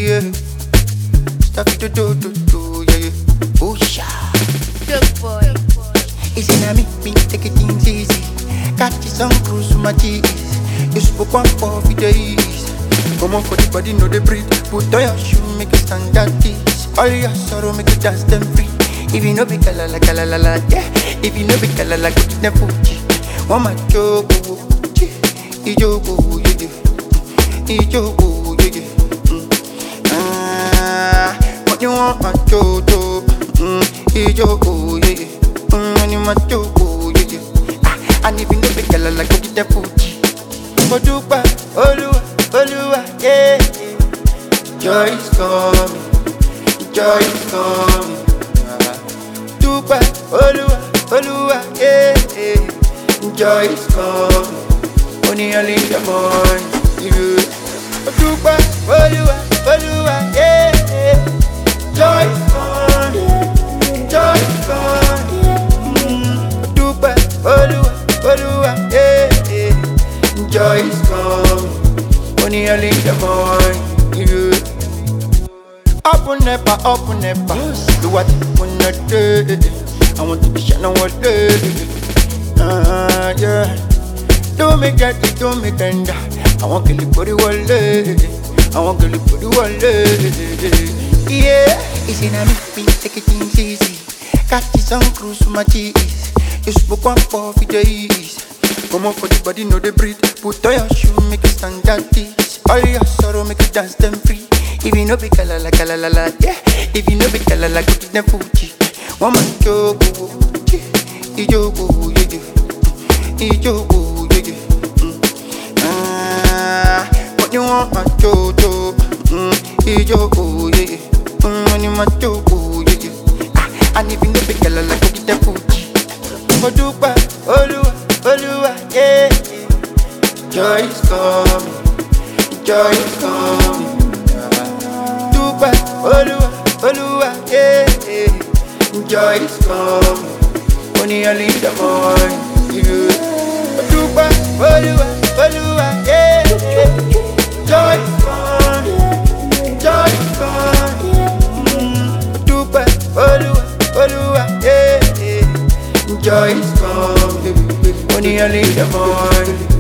yeah. Stop it, do, yeah, yeah. Oh, sha. Good boy. Easy na me, take it things easy. Catch some cruise with my G's. You spoke one for days. Come on for the body, know the breathe. Put on your shoe, make it stand at this. All your sorrow, make it dance them free. If you know be kalala, yeah. If you know be kalala, go get them Fuji. One my joke, ijogo, yeah. Ijogo, yeah. What you want, my jojo? Ijogo, yeah. When you my jogo, yeah. And if you know be kalala, go get them Fuji. Modupa, Oluwa, yeah. Joy is coming, joy is coming. Dupa, Oluwa, yeah. Joy is coming, only early in the morning. Dupa, Oluwa, yeah. Joy is coming, joy is coming. Dupa, Oluwa, yeah. Joy is coming, only early in the morning. Up on never, do what you wanna do. I want to be shining one day. Yeah. Don't make that, don't make that. I want to live for the world. I want to live for the world. Yeah. Easy na me, take it things easy. Catch some cruise with my G's. You spoke one for days. Come on for the body, know the breathe. Put on your shoe, make it stand at this. All your sorrow, make it dance them free. If you know be kalala, yeah. If you know be kalala, go get them Fuji. One man jogo, ijogo, yeah. Ijogo, yeah. What you want, my jojo? Ijogo, yeah. When you my jogo, yeah. And if you know be kalala, go get them Fuji. Modupa, Oluwa, yeah. Joy is coming, joy is coming. Dupa, Oluwa, yeah. Joy is coming, only early in the morning. Dupa, Oluwa, yeah. Joy is coming, joy is coming. Dupa, Oluwa, yeah. Joy is coming, only early in the morning.